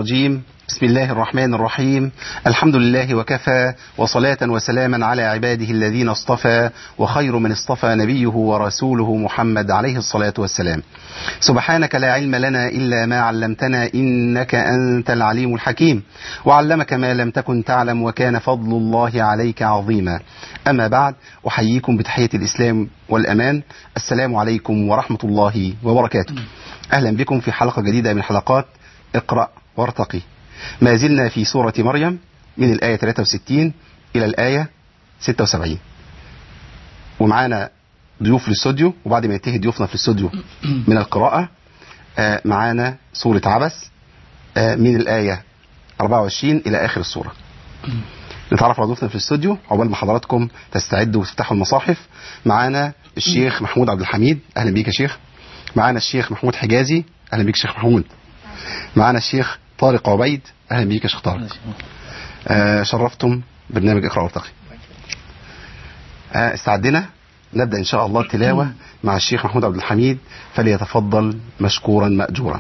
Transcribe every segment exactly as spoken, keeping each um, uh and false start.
الرجيم. بسم الله الرحمن الرحيم. الحمد لله وكفى، وصلاة وسلاما على عباده الذين اصطفى، وخير من اصطفى نبيه ورسوله محمد عليه الصلاة والسلام. سبحانك لا علم لنا إلا ما علمتنا إنك أنت العليم الحكيم، وعلمك ما لم تكن تعلم، وكان فضل الله عليك عظيما. أما بعد، أحييكم بتحية الإسلام والأمان. السلام عليكم ورحمة الله وبركاته. أهلا بكم في حلقة جديدة من حلقات اقرأ وارتقي. ما زلنا في سورة مريم من الآية ثلاثة وستين إلى الآية ستة وسبعين، ومعانا ضيوف في الاستوديو، وبعد ما ينتهي ضيوفنا في الاستوديو من القراءة آه معانا سورة عبس آه من الآية أربعة وعشرين إلى آخر السورة. نتعرف على ضيوفنا في الاستوديو عقبال ما حضراتكم تستعدوا وتفتحوا المصاحف. معانا الشيخ محمود عبد الحميد، أهلا بيك يا شيخ. معانا الشيخ محمود حجازي، أهلا بيك شيخ محمود. معانا الشيخ طارق عبيد، أهلا بيك يا شيخ طارق. آه شرفتم برنامج اقرأ وارتقي. آه استعدنا نبدأ إن شاء الله التلاوة مع الشيخ محمود عبد الحميد، فليتفضل مشكورا مأجورا.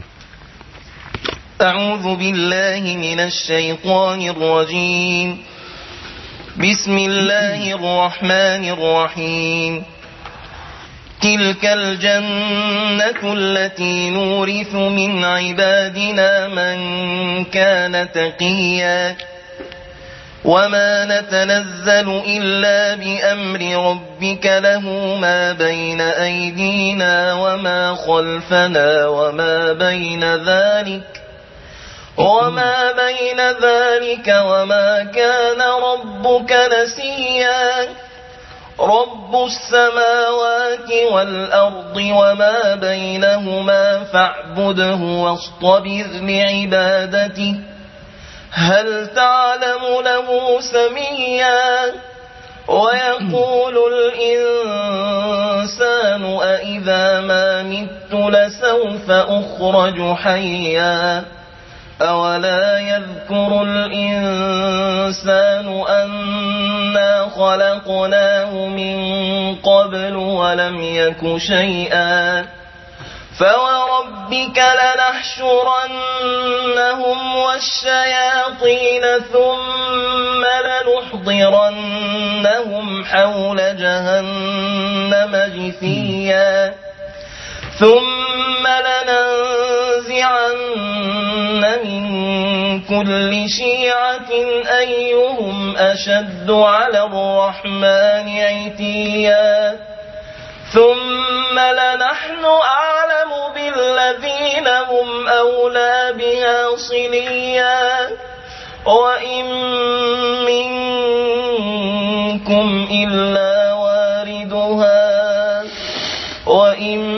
أعوذ بالله من الشيطان الرجيم. بسم الله الرحمن الرحيم. تلك الجنة التي نورث من عبادنا من كان تقيا، وما نتنزل إلا بأمر ربك له ما بين أيدينا وما خلفنا وما بين ذلك وما بين ذلك وما كان ربك نسيا. رب السماوات والأرض وما بينهما فاعبده واصطبر لعبادته، هل تعلم له سميا؟ ويقول الإنسان أإذا ما مت لسوف أخرج حيا، أولا يذكر الإنسان أنا خلقناه من قبل ولم يك شيئا. فوربك لنحشرنهم والشياطين ثم لنحضرنهم حول جهنم جثيا، ثم لننزعن من كل شيعة أيهم أشد على الرحمن عتيا، ثم لنحن أعلم بالذين هم أولى بها صليا، وإن منكم إلا واردها وإن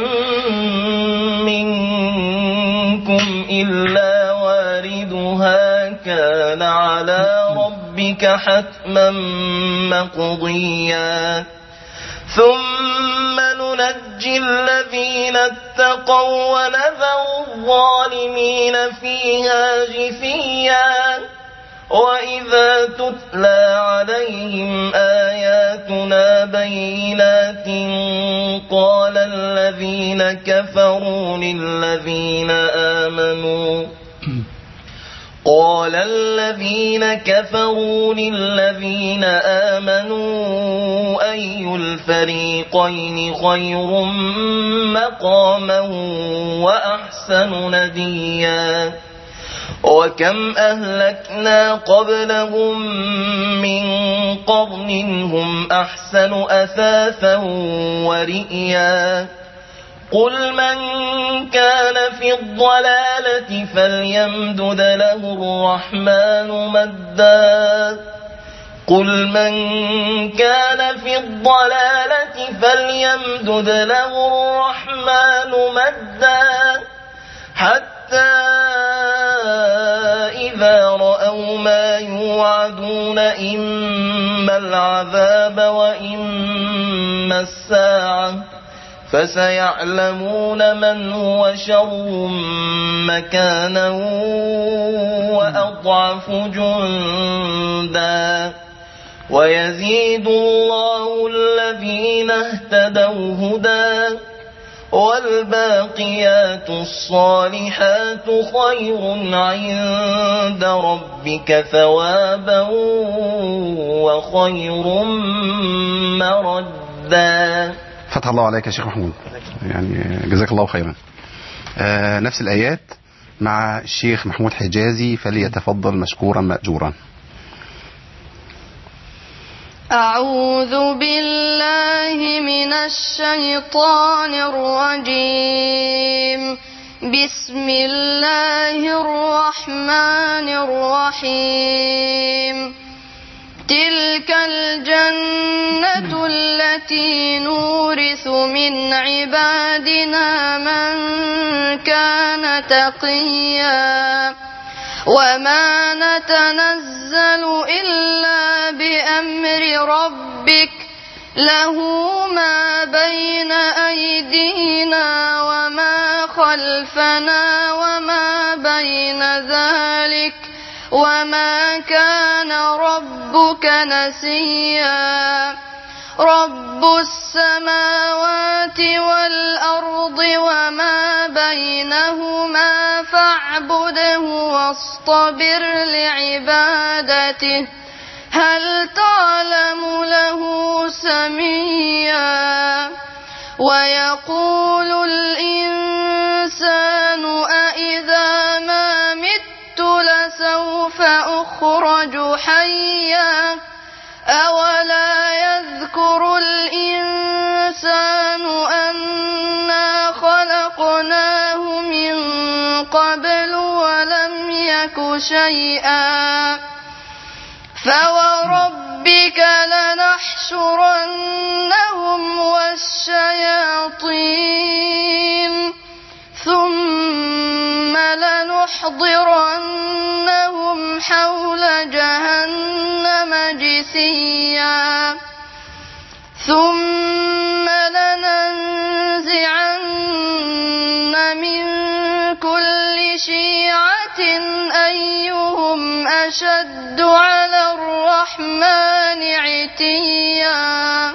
منكم إلا واردها كان على ربك حتما مقضيا. ثم ننجي الذين اتقوا ونذر الظالمين فيها جثيا. وإذا تتلى عليهم آياتنا بينات قال الذين كفروا للذين آمنوا قال الذين كفروا للذين آمنوا أي الفريقين خير مقاما وأحسن نديا. وكم أهلكنا قبلهم من قرن هم أحسن أثاثا ورئيا. قل من كان في الضلالة فليمدد له الرحمن مدا قل من كان في الضلالة فليمدد له الرحمن مدا حتى إذا رأوا ما يوعدون إما العذاب وإما الساعة فسيعلمون من هو شر مكانا وأضعف جندا. ويزيد الله الذين اهتدوا هدى والباقيات الصالحات خير عند ربك ثوابا وخير مردا. فتح الله عليك يا شيخ محمود، يعني جزاك الله خيرا. آه نفس الآيات مع الشيخ محمود حجازي، فليتفضل مشكورا مأجورا. أعوذ بالله من الشيطان الرجيم. بسم الله الرحمن الرحيم. تلك الجنة التي نورث من عبادنا من كان تقيا وما نتنزل إلا بأمر ربك له ما بين أيدينا وما خلفنا وما بين ذلك وما كان ربك نسيا. رب السماوات والأرض وما بينهما فاعبده واصطبر لعبادته هل تعلم له سميا. ويقول الإنسان أإذا ما مت لسوف أخرج حيا أولا يذكر الإنسان أنا خلقناه من قبل ولم يك شيئا. فوربك لنحشرنهم والشياطين ثم لنحضرنهم حول جهنم جثيا ثم لننزعن من كل شيعة أيهم أشد على الرحمن عتيا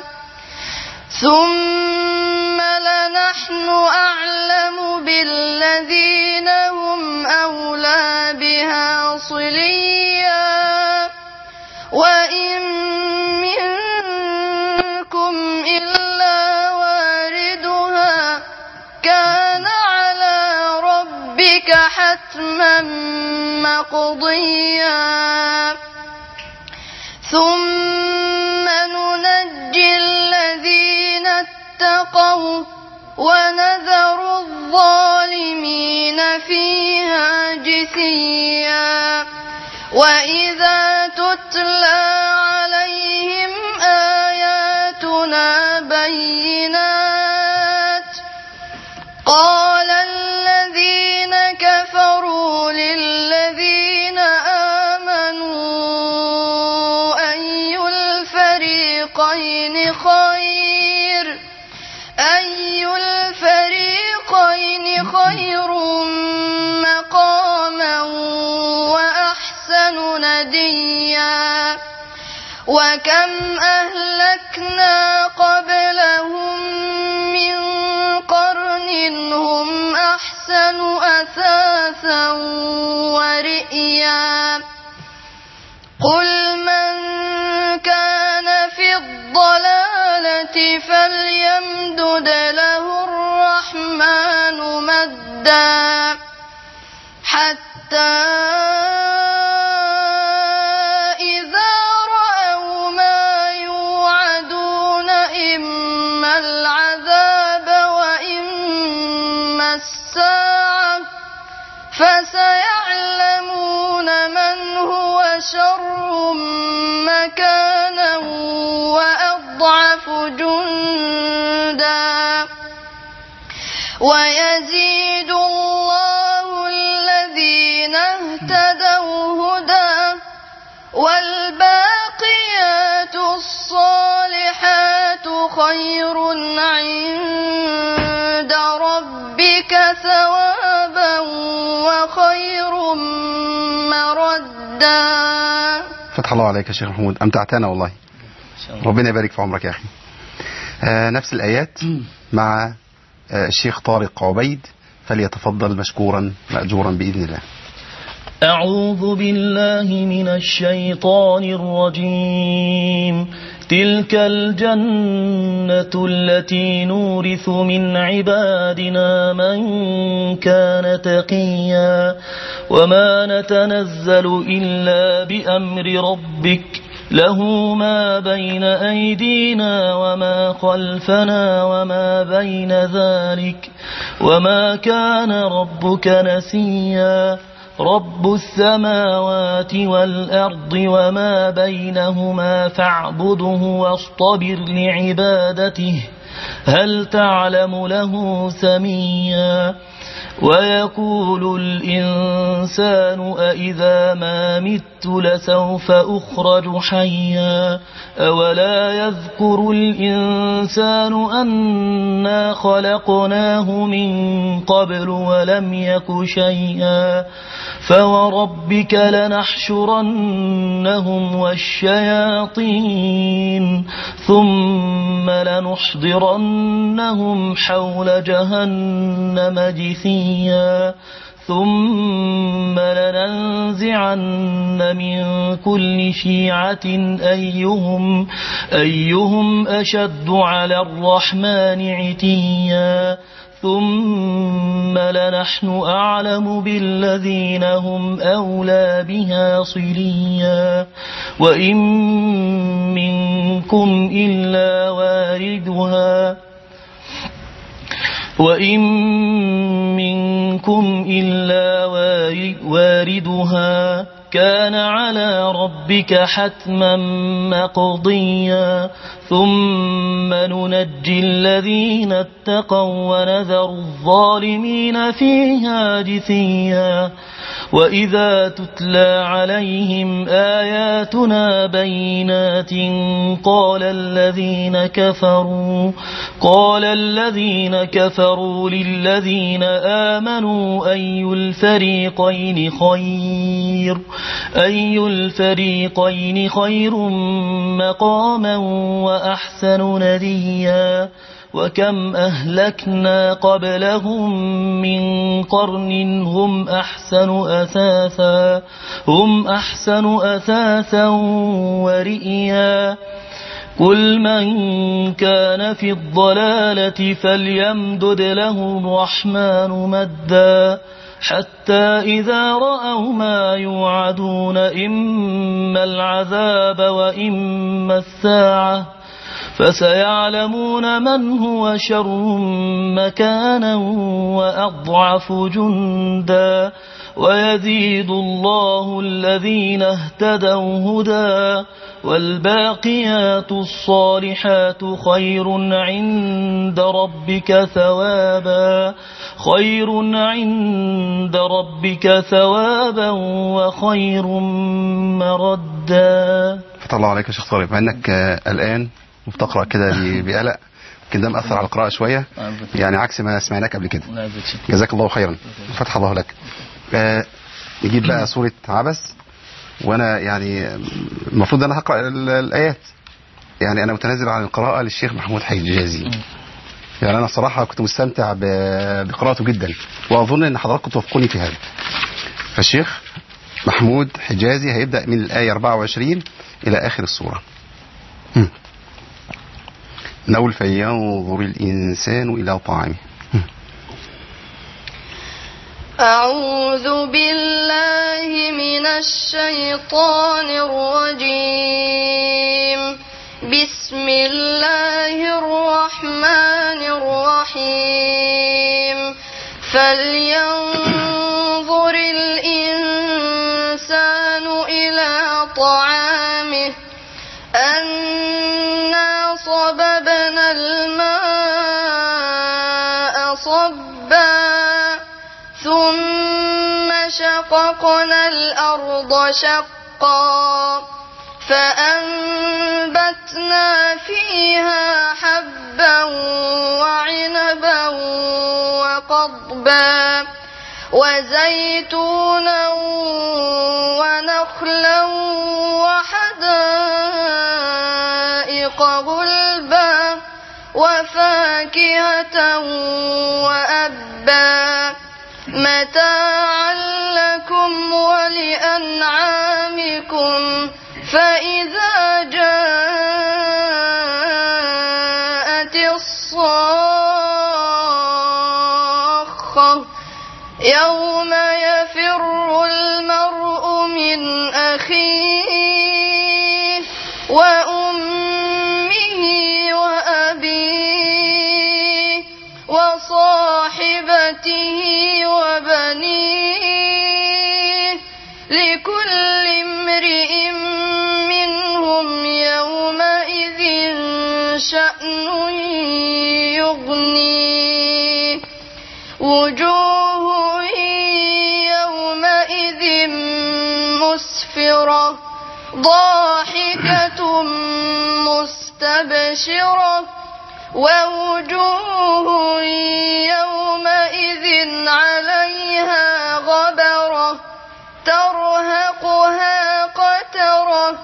ثم لنحن أعلم بالذين هم أولى بها صليا وإن منكم إلا واردها كان على ربك حتما مقضيا. ثم ننجي الذين اتقوا ونذر الظالمين فيها جثيا. وإذا تتلى عليهم آياتنا بينات قال الذين كفروا للذين آمنوا أي الفريقين خير أي الفريقين خير مقاما وأحسن نديا. وكم أهلكنا قبلهم من قرن هم أحسن أثاثا ورئيا. قل من كان في الضلالة فليمدد له الرحمن مدا حتى إذا رأوا ما يوعدون إما العذاب وإما الساعة فسيعلمون من هو شر مكانا وأضعف جندا. ويزيد الله الذين اهتدوا هدى والباقيات الصالحات خير عند ربك ثوابا وخير مردا. فتح الله عليك يا شيخ محمود، أمتعتنا والله، ربنا يبارك في عمرك يا أخي. آه نفس الآيات مع الشيخ طارق عبيد، فليتفضل مشكورا مأجورا بإذن الله. أعوذ بالله من الشيطان الرجيم. تلك الجنة التي نورث من عبادنا من كان تقيا وما نتنزل إلا بأمر ربك له ما بين أيدينا وما خلفنا وما بين ذلك وما كان ربك نسيا. رب السماوات والأرض وما بينهما فاعبده واصطبر لعبادته هل تعلم له سميا. ويقول الإنسان أإذا ما مت لسوف أخرج حيا أولا يذكر الإنسان أنا خلقناه من قبل ولم يك شيئا. فوربك لنحشرنهم والشياطين ثم لنحضرنهم حول جهنم جثيا ثم لننزعن من كل شيعة أيهم, أيهم أشد على الرحمن عتيا ثم لنحن أعلم بالذين هم أولى بها صليا. وإن منكم إلا واردها وإن منكم إلا واردها كان على ربك حتما مقضيا. ثم ننجي الذين اتقوا ونذر الظالمين فيها جثيا. وإذا تتلى عليهم آياتنا بينات قال الذين كفروا قال الذين كفروا للذين آمنوا أي الفريقين خير أي الفريقين خير مقاما وأحسن نديا. وكم أهلكنا قبلهم من قرن هم أحسن أثاثا هم أحسن أثاثا ورئيا. قل من كان في الضلالة فليمدد له الرحمن مدا حتى إذا رأوا ما يوعدون إما العذاب وإما الساعة فسيعلمون من هو شر مكانا وأضعف جندا. ويزيد الله الذين اهتدوا هدى والباقيات الصالحات خير عند ربك ثوابا خير عند ربك ثوابا وخير مردا. فتح الله عليك يا شيخ طارق، مع انك الآن وبتقرأ كده بقلق، يمكن ده مأثر على القراءة شوية يعني عكس ما سمعناك قبل كده. جزاك الله خيرا، فتح الله لك. آه نجيب بقى سورة عبس، وانا يعني المفروض انا هقرأ الآيات، يعني انا متنازل عن القراءة للشيخ محمود حجازي. يعني انا صراحة كنت مستمتع بقراءته جدا، واظن ان حضراتكم توافقوني في هذا. فالشيخ محمود حجازي هيبدأ من الآية أربعة وعشرين إلى آخر السورة. نقول فينظر الإنسان إلى طعامه. أعوذ بالله من الشيطان الرجيم. بسم الله الرحمن الرحيم. فلينظر الإنسان إلى طعامه أنا صببنا الماء صبا ثم شققنا الأرض شقا فأنبتنا فيها حبا وعنبا وقضبا وزيتونا ونخلا وحدائق غلبا وفاكهة وأبا متاعا لكم ولأنعامكم فإذا جاءت الصاخة يوم يفر المرء من أخيه وأمه وأبيه وصاحبته وبنيه لكل امرئ منهم يومئذ شأن يغنيه وجوه يومئذ مسفرة ضاحكة مستبشرة ووجوه يومئذ عليها غبرة ترهقها قترة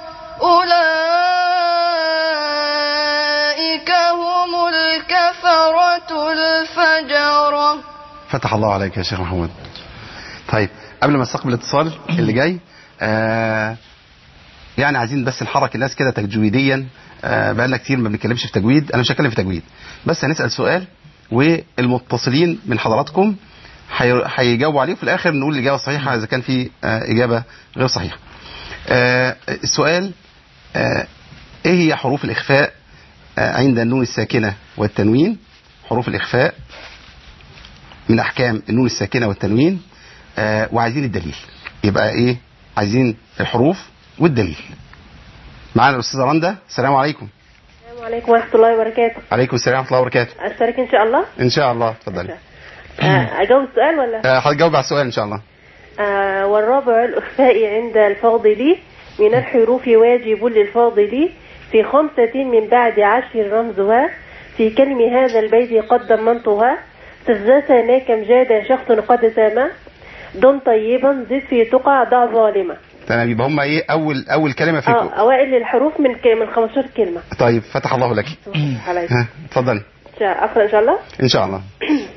أولئك هم الكفرة الفجرة. فتح الله عليك يا شيخ محمود. طيب قبل ما استقبل الاتصال اللي جاي آه يعني عايزين بس نحرك الناس كده تجويديا. آه بقالنا كتير ما بنتكلمش في تجويد، انا مش هتكلم في تجويد بس هنسال سؤال والمتصلين من حضراتكم هيجاوبوا عليه وفي الاخر نقول الاجابه الصحيحه اذا كان في آه اجابه غير صحيحه. آه السؤال آه ايه هي حروف الاخفاء آه عند النون الساكنه والتنوين؟ حروف الاخفاء من احكام النون الساكنه والتنوين آه وعايزين الدليل. يبقى ايه؟ عايزين الحروف والدليل. معانا الاستاذه رندا. السلام عليكم. السلام عليكم ورحمه الله وبركاته. عليكم السلام ورحمه الله وبركاته. اشترك ان شاء الله. ان شاء الله اتفضلي. اجاوب السؤال ولا هتجاوب على السؤال ان شاء الله. آه والرابع الاخفاء عند الفاضل من الحروف واجب للفاضل في خمسة من بعد عشر رمزها في كلم هذا البيت قد ضمنتها سجدتنا كم جاد شخص قد سما دم طيبا زد في تقع ضع ظالمة. تمام. يبقى هم ايه اول اول كلمه فيكم؟ اه اوائل الحروف من من خمستاشر كلمه. طيب فتح الله لك. ها اتفضلي. اقرا ان شاء الله. ان شاء الله.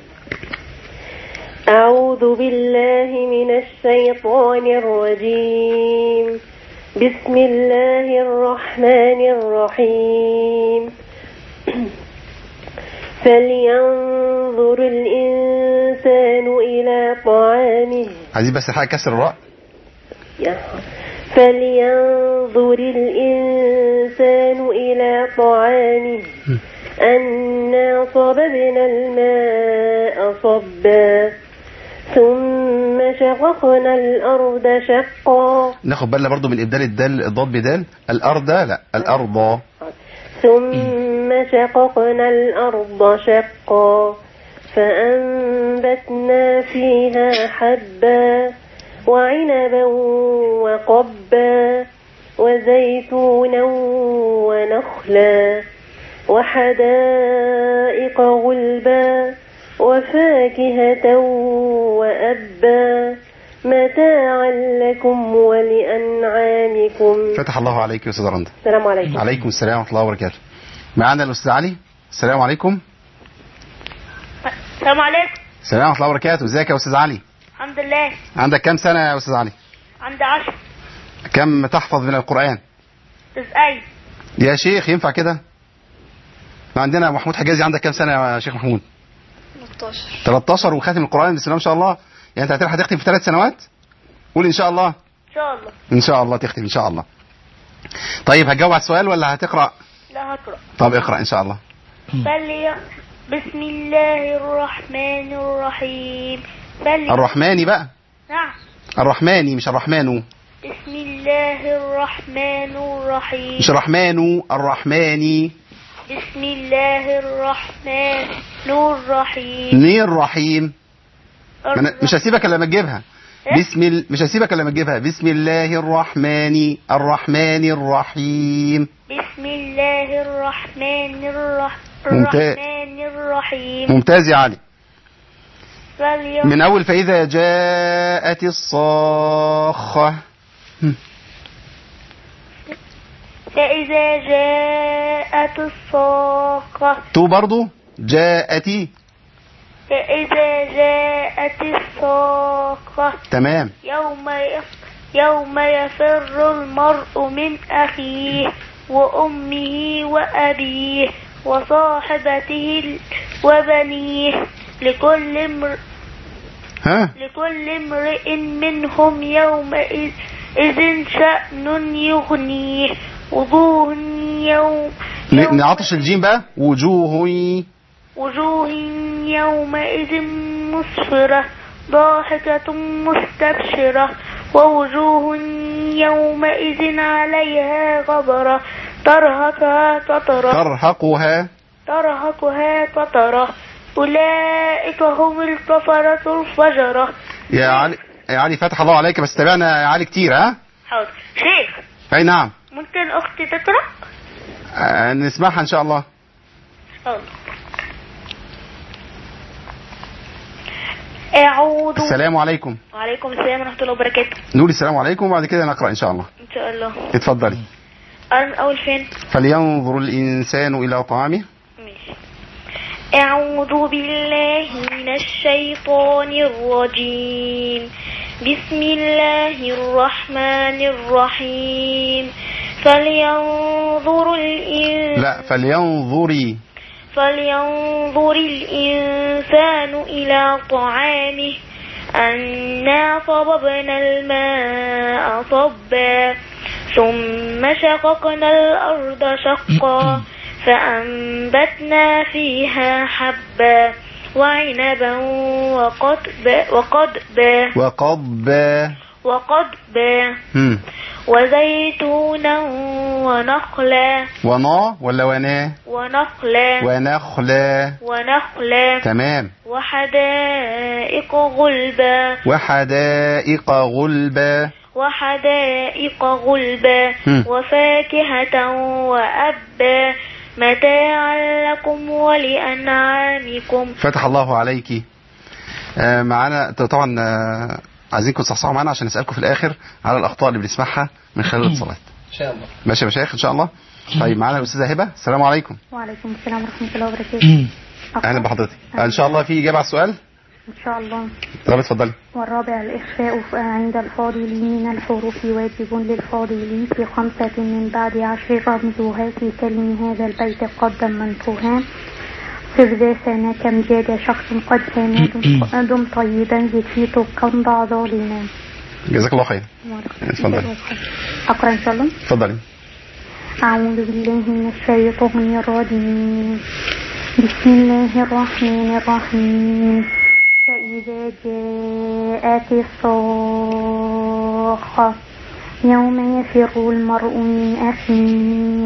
أعوذ بالله من الشيطان الرجيم بسم الله الرحمن الرحيم فلينظر الإنسان إلى طعامه. عايزين بس حاجة كسر الراء. فلينظر الإنسان إلى طعامه أنا صببنا الماء صبا ثم شققنا الأرض شقا. ناخد بالنا برضو من إبدال الدال الضاد بدال. الأرض لا الأرض. ثم شققنا الأرض شقا فأنبتنا فيها حبا وعنبا وقبا وزيتونا ونخلا وحدائق غلبا وفاكهة وأبا متاعا لكم ولأنعامكم. فتح الله عليك يا أستاذ رندا. السلام عليكم. عليكم السلام ورحمة الله وبركاته. معانا الأستاذ علي. السلام عليكم. السلام عليكم. السلام ورحمة الله وبركاته. ازيك يا أستاذ علي؟ الحمد لله. عندك كم سنة يا أستاذ علي؟ عندي عشر. كم تحفظ من القرآن؟ تسعين. يا شيخ ينفع كده؟ ما عندنا محمود حجازي. عندك كم سنة يا شيخ محمود؟ ثلاثة عشر. ثلاثة عشر وخاتم القرآن بسم الله ما شاء الله. يعني انت هتختم في ثلاث سنوات؟ قول ان شاء الله. ان شاء الله. ان شاء الله تختم ان شاء الله. طيب هتجاوب على السؤال ولا هتقرأ؟ لا هقرأ. طب اقرأ ان شاء الله. فلي بسم الله الرحمن الرحيم. فلي الرحماني بقى. نعم. الرحماني مش الرحمن. بسم الله الرحمن الرحيم. مش الرحمن الرحماني. بسم الله الرحمن الرحيم. نير رحيم. مش هسيبك الا لما تجيبها. بسم ال... مش هسيبك الا لما تجيبها. بسم الله الرحمن الرحمن الرحيم. بسم الله الرحمن الرح... ممتاز. الرحمن الرحيم. ممتاز يا علي. فليوم. من اول فاذا جاءت الصاخة. فإذا جاءت الصاخة. تو برضو جاءتي إذا جاءت الصاخة تمام. يوم يوم يفر المرء من أخيه وأمه وأبيه وصاحبته وبنيه لكل امرئ ها لكل امرئ منهم يومئذ شأن يغنيه وجوه يوم نعطش الجيم بقى. وجوه وجوه يومئذ مسفرة ضاحكة مستبشرة ووجوه يومئذ عليها غبرة ترهقها قترة ترهقها ترهقها قترة أولئك هم الكفرة الفجرة. يا علي يا علي فتح الله عليك، بس تابعنا يا علي كتير. ها حاضر شيخ. اي نعم. ممكن أختي تقرأ؟ آه نسمعها إن شاء الله. حاضر. أعوذ. السلام عليكم. وعليكم السلام ورحمة الله وبركاته. نقول السلام عليكم وبعد كده نقرأ إن شاء الله. إن شاء الله. اتفضلي. أول فين؟ فلينظر الإنسان إلى طعامه. ماشي. أعوذ بالله من الشيطان الرجيم. بسم الله الرحمن الرحيم. فلينظر الإنسان لا فلينظري فلينظر الإنسان إلى طعامه أنا صببنا الماء صبا ثم شققنا الأرض شقا فأنبتنا فيها حبا وعنبا وقضبا وقضبا وقضبا وقضبا هم. وزيتونا ونخلا. ونا ولا ونا؟ ونخلا. ونخلا. ونخلا. تمام. وحدائق غلبا. وحدائق غلبا. وحدائق غلبا. هم. وفاكهة وأبا متاعا لكم ولأنعامكم. فتح الله عليك. آه معانا طبعا. آه عايزينكم تصحصحوا معانا عشان نسألكم في الآخر على الأخطاء اللي بنسمعها من خلال الاتصالات إن شاء الله. ماشي يا مشايخ إن شاء الله. طيب معانا الأستاذة هبة. السلام عليكم. وعليكم السلام ورحمة الله وبركاته. أهلا بحضرتك. إن شاء الله في إجابة على السؤال إن شاء الله. طب اتفضلي. والرابع الإخفاء عند الفاضلين من الحروف واجب للفاضلين في خمسة من بعد عشر رمزها في كلم هذا البيت قد ضمنتها فإذا سانا كم جاد شخص قد سانا دم طيبا زكيت كم ضع ظالما. جزاك الله خير. اتفضلي. أقرأ إن شاء الله. اتفضلي. أعوذ بالله من الشيطان الرجيم. بسم الله الرحمن الرحيم. فإذا جاءت الصاخة يوم يفر المرء من أخيه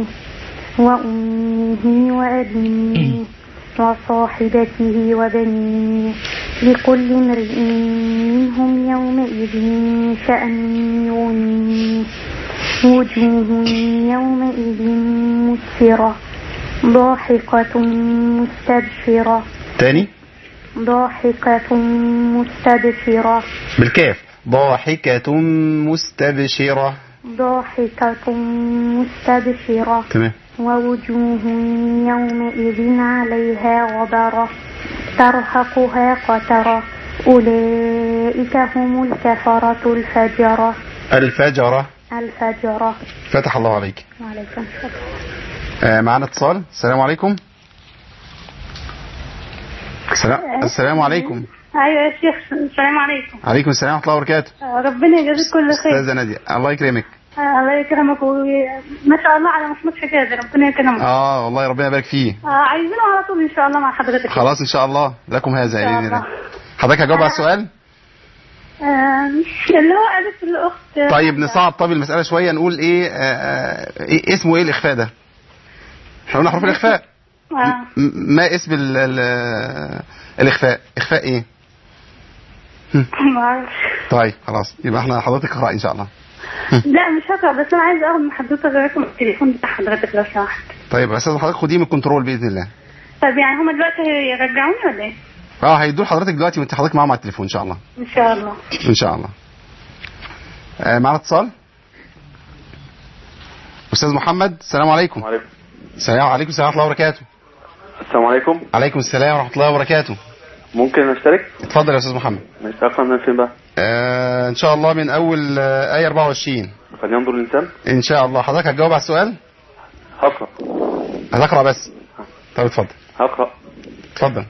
وأمه وأبيه وصاحبته وبنيه لكل امرئ منهم يومئذ شأن يغنيه وجوه يومئذ مسفرة ضاحكة مستبشرة. تاني. ضاحكة مستبشرة بالكاف. ضاحكة مستبشرة. ضاحكة مستبشرة. تمام. ووجوه يومئذ عليها غبرة ترهقها قترة أولئك هم الكفرة الفجرة. الفجرة. الفجرة. فتح الله عليك. وعليكم السلام. آه معنا اتصال. السلام عليكم. السلام السلام عليكم. ايوه يا شيخ. السلام عليكم. عليكم السلام ورحمه الله وبركاته. ربنا يجازيك كل خير. استاذه ناديه الله يكرمك. الله يكرمك وما شاء الله على محمود حجازي ربنا يكرمك. اه والله ربنا يبارك فيه. آه عايزينه على طول ان شاء الله مع حضرتك. خلاص ان شاء الله لكم هذا باذن الله. حضرتك هتجاوب على السؤال؟ آه اللي هو قالت الاخت. طيب نصعب طب المساله شويه نقول ايه, آه آه إيه اسمه ايه الاخفاء ده؟ احنا قلنا حروف الاخفاء. آه. ما اسم ال ال الاخفاء؟ اخفاء ايه؟ ما اعرفش. طيب خلاص يبقى احنا حضرتك اقرأ ان شاء الله. لا مش هقرأ بس انا عايز اخد من حضرتك رقم التليفون بتاع حضرتك لو سمحت. طيب يا استاذ حضرتك خديه من الكنترول باذن الله. طيب يعني هما دلوقتي يرجعوني ولا ايه؟ اه هيدوا لحضرتك دلوقتي وانت حضرتك معاهم على التليفون ان شاء الله. ان شاء الله. ان شاء الله. آه معنا اتصال. استاذ محمد. السلام عليكم. وعليكم السلام عليكم ورحمه الله وبركاته. السلام عليكم. عليكم السلام ورحمه الله وبركاته. ممكن اشترك؟ اتفضل يا استاذ محمد. ماشي. اقرا من فين بقى؟ آه ان شاء الله من اول آه آية أربعة وعشرين. فلينظر الانسان. ان شاء الله. حضرتك هتجاوب على السؤال؟ هقرا. هتقرا بس؟ طب اتفضل. هقرا. اتفضل.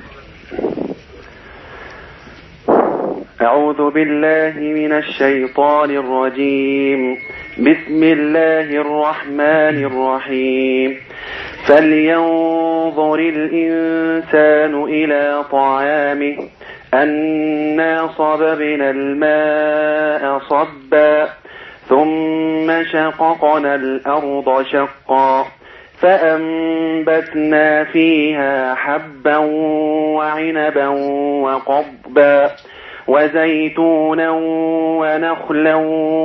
أعوذ بالله من الشيطان الرجيم. بسم الله الرحمن الرحيم. فلينظر الإنسان إلى طعامه أنا صببنا الماء صبا ثم شققنا الأرض شقا فأنبتنا فيها حبا وعنبا وقضبا وزيتونا ونخلا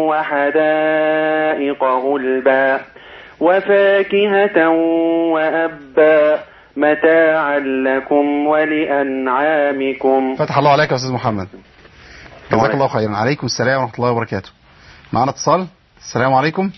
وحدائق غلبا وفاكهة وأبا متاعا لكم ولأنعامكم. فتح الله عليك يا أستاذ محمد. جزاك الله خيرا. عليكم السلام ورحمة الله وبركاته. معنا اتصال. السلام عليكم.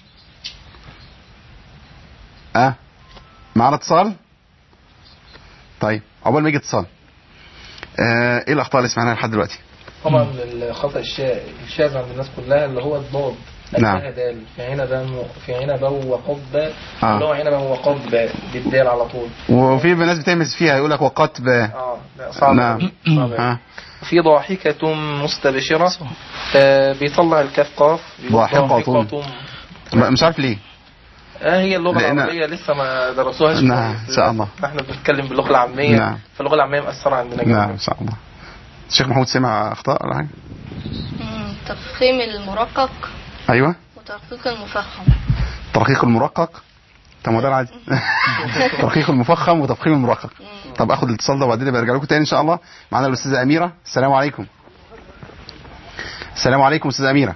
أه معنا اتصال. طيب عقبال ما يجي اتصال. آه ايه الأخطاء اللي سمعناها لحد دلوقتي؟ طبعا الخطأ الشاذ عند الناس كلها اللي هو الضاد. نعم. دال في عنبا في عنبا وقضبا آه. اللي هو عنبا وقضبا بالدال على طول. وفي ناس بتهمس فيها يقول لك وقتبا. اه صعب. نعم. صعب. في ضاحكة مستبشرة. آه بيطلع الكاف قاف. ضاحكة مش عارف ليه. اه هي اللغة العربية لسه ما درسوهاش. نعم ان شاء الله. احنا بنتكلم باللغة العامية. نعم. فاللغة العامية مأثرة عندنا جدا. نعم ان شاء الله. الشيخ محمود سمع اخطاء ولا حاجه؟ تفخيم المرقق. ايوه. وترقيق المفخم. ترقيق المرقق. طب ما ده عادي. ترقيق المفخم وتفخيم المرقق. طب اخد الاتصال ده وبعدين برجع لكم تاني ان شاء الله. معانا الاستاذه اميره. السلام عليكم. السلام عليكم استاذه اميره.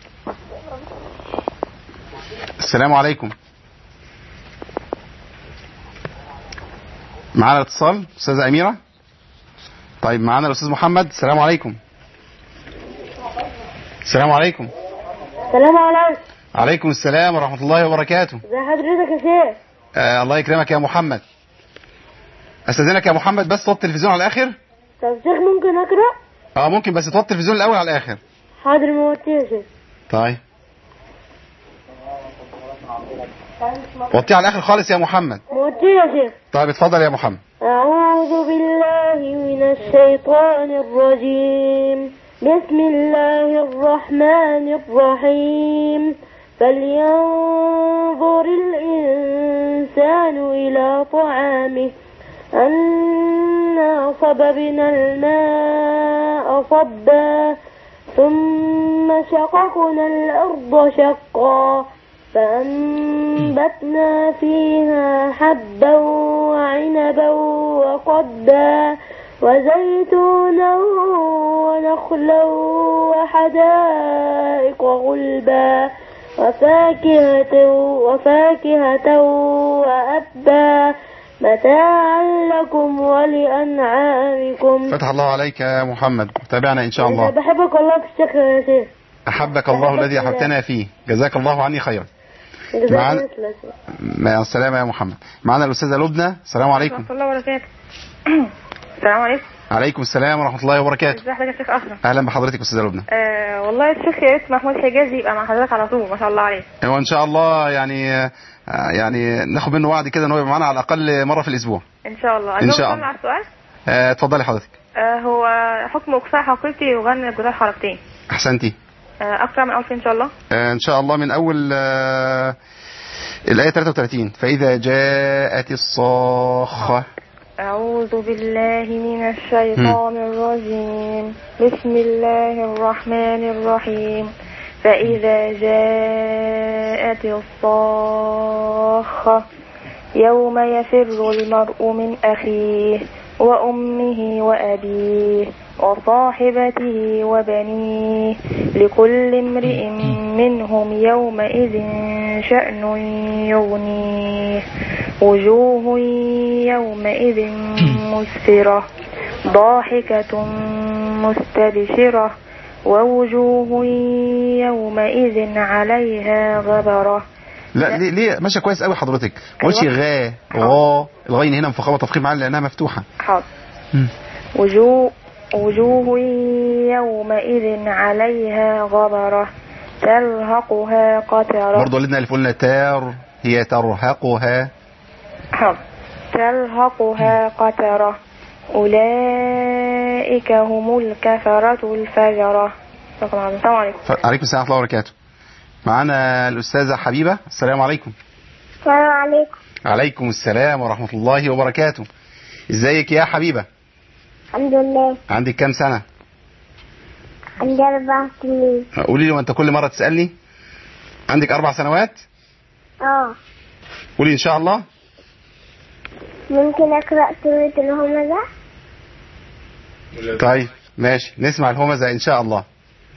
السلام عليكم. معانا الاتصال استاذه اميره. طيب معانا الاستاذ محمد. السلام عليكم. السلام عليكم. السلام عليكم. عليكم السلام ورحمة الله وبركاته. ازي حضرتك يا شيخ؟ آه الله يكرمك يا محمد. استاذنك يا محمد بس توطي التلفزيون على الاخر. طب شيخ ممكن اقرا؟ اه ممكن بس توطي التلفزيون الاول على الاخر. حاضر موطي يا شيخ. طيب وطي على الاخر خالص يا محمد. موطي يا شيخ. طيب اتفضل يا محمد. أعوذ بالله من الشيطان الرجيم. بسم الله الرحمن الرحيم. فلينظر الإنسان إلى طعامه أنا صببنا الماء صبا ثم شققنا الأرض شقا فأنبتنا فيها حبا وعنبا وقضبا وزيتونا ونخلا وحدائق غلبا وفاكهة وفاكهة وأبا متاعا لكم ولأنعامكم. فتح الله عليك يا محمد. تابعنا إن شاء الله. بحبك الله في الشيخ يا شيخ. أحبك الله الذي أحبتنا فيه. جزاك الله عني خيرا. معنا مع السلامة يا محمد. معنا الأستاذة لبنى. السلام عليكم. ورحمة الله وبركاته. السلام عليكم. عليكم السلام ورحمة الله وبركاته. ازي حضرتك يا شيخ أشرف؟ أهلا بحضرتك أستاذة لبنى. آه والله الشيخ يا ريت محمود حجازي يبقى مع حضرتك على طول، ما شاء الله عليه. وإن شاء الله يعني آه يعني ناخد منه وعد كده إن هو يبقى معانا على الأقل مرة في الأسبوع. إن شاء الله. إن شاء الله. على السؤال؟ آه اتفضلي حضرتك. آه هو حكم إقصاء حقيقتي يغني الجدار حركتين. أحسنتي. آه أقرأ من أول فين إن شاء الله؟ آه إن شاء الله من أول آه الآية ثلاثة وثلاثين. فإذا جاءت الصاخة. أعوذ بالله من الشيطان الرجيم. بسم الله الرحمن الرحيم. فإذا جاءت الصاخة يوم يفر المرء من أخيه وأمه وأبيه وصاحبته وبنيه لكل امرئ منهم يومئذ شأن يغنيه وجوه يومئذ مسفرة ضاحكة مستبشرة ووجوه يومئذ عليها غبرة. لا ليه ليه ماشيه كويس قوي حضرتك. ما قلتش غا غا الغين هنا مفخمه تفخيم عالي لانها مفتوحه. حاضر. وجوه, وجوه يومئذ عليها غبرة ترهقها قترة. برضو ولدنا اللي قلنا تار هي ترهقها ترهقها قترة أولئك هم الكفرة الفجرة. السلام عليكم. عليكم السلام ورحمة الله وبركاته. معنا الأستاذة حبيبة. السلام عليكم. السلام عليكم. عليكم السلام ورحمة الله وبركاته. ازيك يا حبيبة؟ الحمد لله. عندك كام سنة؟ عندي أربع سنين. قولي لي، وانت كل مرة تسألني عندك أربع سنوات؟ اه. قولي إن شاء الله. ممكن أقرأ سورة الهمزة؟ طيب ماشي، نسمع الهمزة إن شاء الله.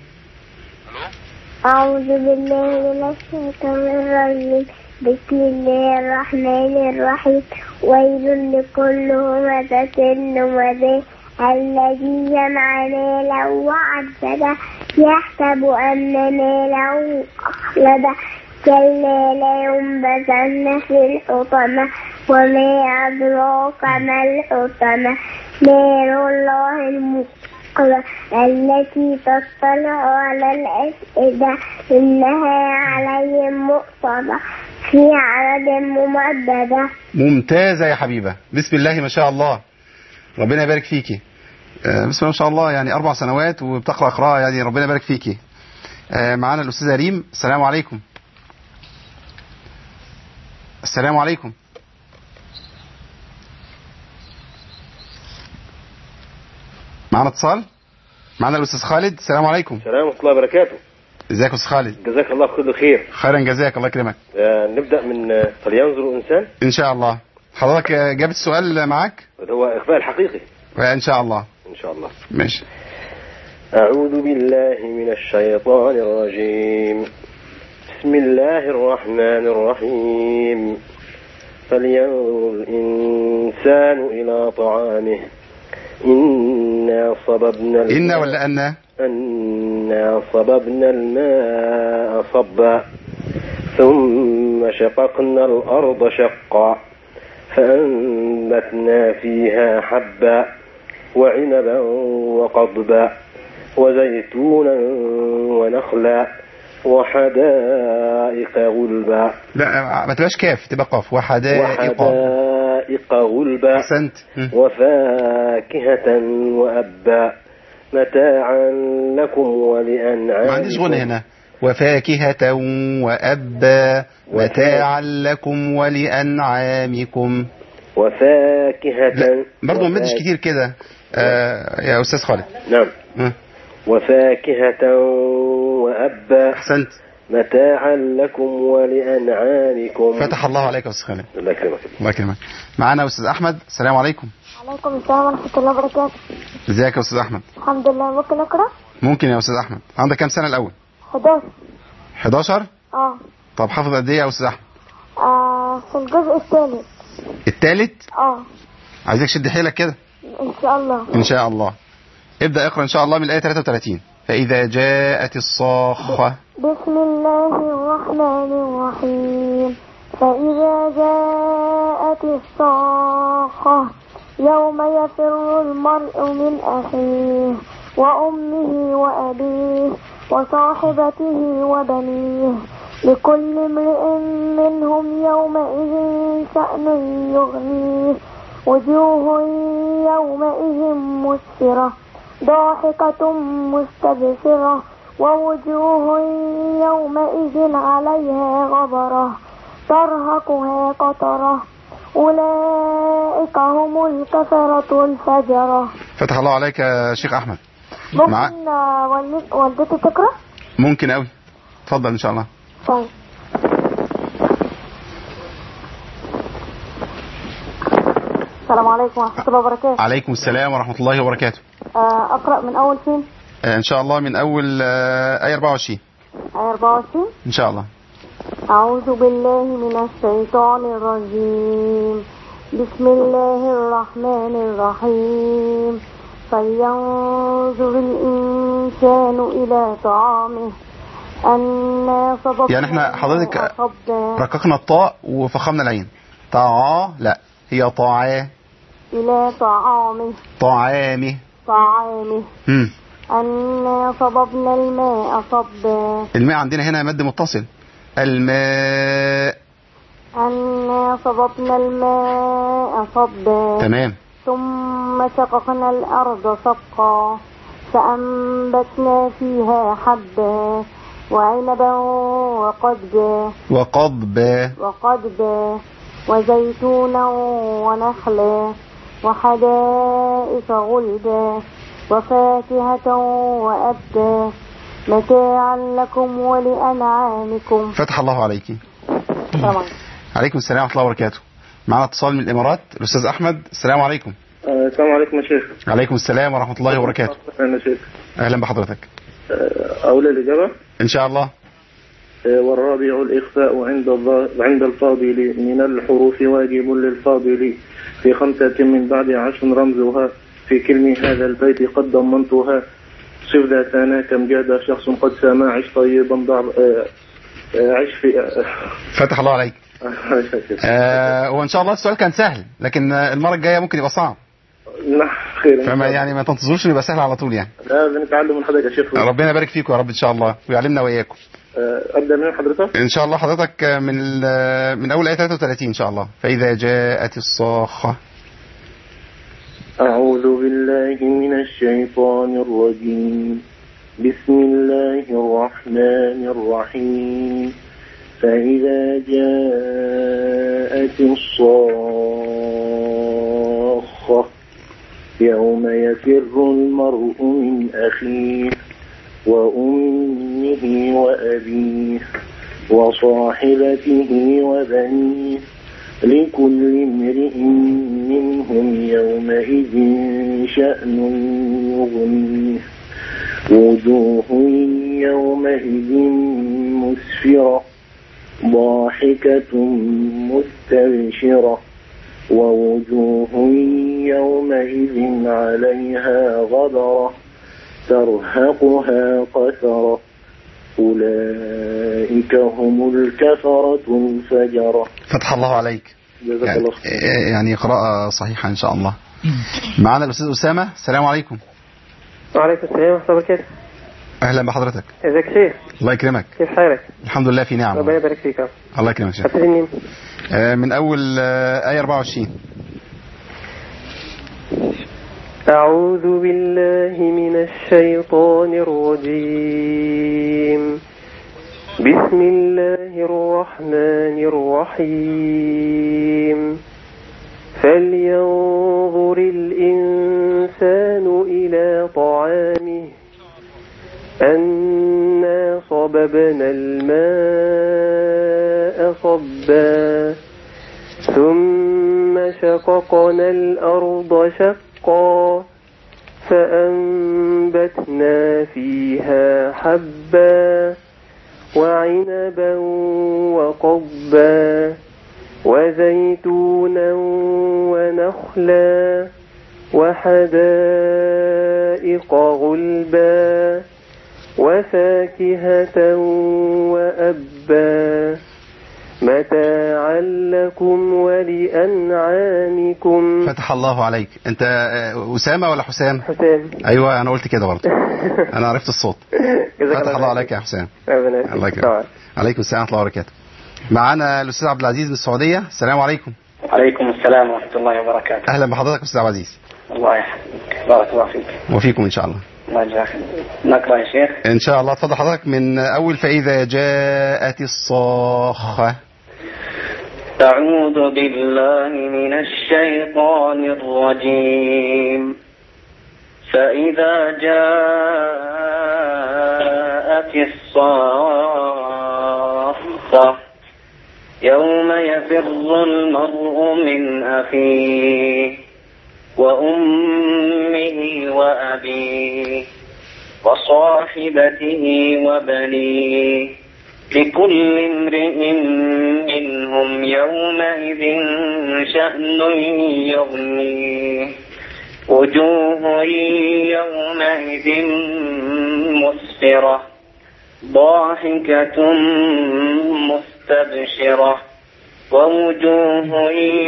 أعوذ بالله من الشيطان الرجيم. بسم الله الرحمن الرحيم. ويل لكل همزة لمزة الذي جمع مالا وعدده يحسب أن ماله أخلده كلا لينبذن في الحطمة وما أدراك ما الحطمة نار الله الموقدة التي تطلع على الأفئدة إنها عليهم مؤصدة في عدد ممددة. ممتازة يا حبيبة، بسم الله ما شاء الله، ربنا يبارك فيكي. آه بسم الله ما شاء الله، يعني أربع سنوات وبتقرأ قراءة، يعني ربنا يبارك فيكي. آه معانا الأستاذة ريم. السلام عليكم. السلام عليكم. معنا اتصال. معنا الأستاذ خالد. السلام عليكم. السلام ورحمة الله وبركاته. ازيك يا أستاذ خالد؟ جزاك الله كل خير. خيرا جزاك الله يكرمك. آه نبدأ من آه فلينظر الإنسان. إن شاء الله. حضرتك جابت السؤال معاك؟ هو إخفاء الحقيقي. إن شاء الله. إن شاء الله. ماشي. أعوذ بالله من الشيطان الرجيم. بسم الله الرحمن الرحيم. فلينظر الإنسان إلى طعامه إنا صببنا الماء. إنا ولا أنا؟ أنا صببنا الماء صبا ثم شققنا الأرض شقا فأنبتنا فيها حبا وعنبا وقضبا وزيتونا ونخلا وحدائق غلبا. لا ما تبقاش كاف، تبقى قاف. وحدائق وحدائق غلبا. أحسنت. وفاكهة وأبا متاعا لكم ولأنعامكم. ما عنديش غنى هنا. وفاكهة وأبا متاعا لكم ولأنعامكم. وفاكهة. برضه ما مدش كتير كده آه يا أستاذ خالد. نعم. م. وفاكهة وأبا. أحسنت. متاعا لكم ولأنعامكم. فتح الله عليك يا أستاذ خالد. الله يكرمك. الله يكرمك. معانا أستاذ أحمد. السلام عليكم. عليكم السلام ورحمة الله وبركاته. ازيك يا أستاذ أحمد؟ الحمد لله. ممكن أقرأ؟ ممكن يا أستاذ أحمد. عندك كام سنة الأول؟ حداشر. حداشر؟ اه. طب حافظ قد إيه يا أستاذ أحمد؟ آه في الجزء الثالث. الثالث؟ اه. عايزك شد حيلك كده. إن شاء الله. إن شاء الله. ابدأ اقرأ إن شاء الله من الآية ثلاثة وثلاثين. فإذا جاءت الصاخة. بسم الله الرحمن الرحيم. فإذا جاءت الصاخة يوم يفر المرء من أخيه وأمه وأبيه وصاحبته وبنيه لكل امرئ منهم يومئذ شأن يغنيه وجوه يومئذ مسفرة ضاحكة مستبشرة ووجوه يومئذ عليها غبرة ترهقها قترة أولئك هم الكفرة الفجرة. فتح الله عليك يا شيخ أحمد. ممكن مع... والدتي تقرأ؟ ممكن أوي، اتفضل إن شاء الله. طيب. السلام عليكم ورحمة الله وبركاته. عليكم السلام ورحمة الله وبركاته. أقرأ من أول فين؟ إن شاء الله من أول آية أربعة وعشرين. آية أربعة وعشرين؟ إن شاء الله. أعوذ بالله من الشيطان الرجيم. بسم الله الرحمن الرحيم. فلينظر الإنسان إلى طعامه أنا صببنا. يعني احنا حضرتك رققنا الطاء وفخمنا العين. طاعة لا، هي طاعة. إلى طعامه طعامه طعامه مم. أنا صببنا الماء صبا. الماء عندنا هنا مد متصل. الماء أنا صببنا الماء صبا. تمام. ثم شققنا الأرض شقا فأنبتنا فيها حبا وعنبا وقضبا وقضبا وقضبا وزيتونا ونخلا وحدائق غلبا وفاكهة وأبا متاعا لكم ولأنعامكم. فتح الله عليك. طبعا. عليكم السلام ورحمة الله وبركاته. معنا اتصال من الإمارات الأستاذ أحمد. السلام عليكم. آه، السلام عليكم يا شيخ. عليكم السلام ورحمة الله وبركاته. أهلا شيخ. أهلا بحضرتك. آه، أولى الإجابة إن شاء الله. آه، والرابع الإخفاء عند عند الفاضل من الحروف واجب للفاضل في خمسة من بعد عشر رمزها في كلمة هذا البيت قد ضمنتها صف ذاتنا كم جاد شخص قد سما عش طيبا ضع عش في فتح الله عليك. آه وإن شاء الله السؤال كان سهل لكن المرة الجاية ممكن يبقى صعب. نعم خير. فما يعني ما تنتظروش انه يبقى سهل على طول يعني. لا بنتعلم من حضرتك يا شيخ. ربنا يبارك فيكم يا رب ان شاء الله ويعلمنا واياكم. ابدا من حضرتك ان شاء الله. حضرتك من من اول آية ثلاثة وثلاثين ان شاء الله. فاذا جاءت الصاخة. اعوذ بالله من الشيطان الرجيم. بسم الله الرحمن الرحيم. فإذا جاءت الصاخة يوم يفر المرء من أخيه وأمه وأبيه وصاحبته وبنيه لكل امرئ منهم يومئذ شأن يغنيه وجوه يومئذ مسفرة ضاحكة مستبشرة ووجوه يومئذ عليها غبرة ترهقها قترة أولئك هم الكفرة الفجرة. فتح الله عليك. يعني, يعني قراءة صحيحة إن شاء الله. معنا الأستاذ أسامة. السلام عليكم. وعليكم السلام ورحمة الله وبركاته. أهلا بحضرتك. ازيك يا شيخ؟ الله يكرمك. كيف حالك؟ الحمد لله في نعم. ربنا يبارك فيك. الله يكرمك شيخ. أبتدي آه من أول آه آية أربعة وعشرين. أعوذ بالله من الشيطان الرجيم. بسم الله الرحمن الرحيم. فلينظر الإنسان إلى طعامه أنا صببنا الماء صبا ثم شققنا الأرض شقا فأنبتنا فيها حبا وعنبا وقضبا وزيتونا ونخلا وحدائق غلبا وفاكهة وأبا متاعا لكم ولأنعامكم. فتح الله عليك. انت أسامة ولا حسام؟ حسام. ايوه انا قلت كده برضه. انا عرفت الصوت. فتح الله عليك يا حسام. الله يكرمك. عليكم السلام ورحمة الله وبركاته. معانا الأستاذ عبد العزيز من السعودية. السلام عليكم. عليكم السلام ورحمة الله وبركاته. أهلا بحضرتك أستاذ عبد العزيز. الله يحفظك. بارك الله فيك. وفيكم إن شاء الله. الله يجزاك. نقرأ يا شيخ. إن شاء الله. تفضل حضرتك من أول فإذا جاءت الصاخة. أعوذ بالله من الشيطان الرجيم. فإذا جاءت الصاخة يوم يفر المرء من أخيه وأمه وأبيه وصاحبته وبنيه لكل امرئ منهم يومئذ شأن يغنيه وجوه يومئذ مسفرة ضاحكة مستبشرة ووجوه